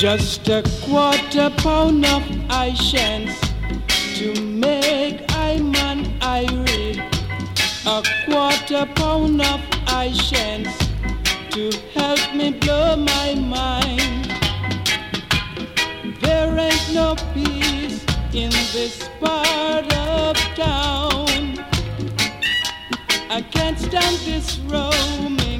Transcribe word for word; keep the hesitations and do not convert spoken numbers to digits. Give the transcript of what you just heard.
Just a quarter pound of I chance to make I man irie. A quarter pound of I chance to help me blow my mind. There ain't no peace in this part of town. I can't stand this romance.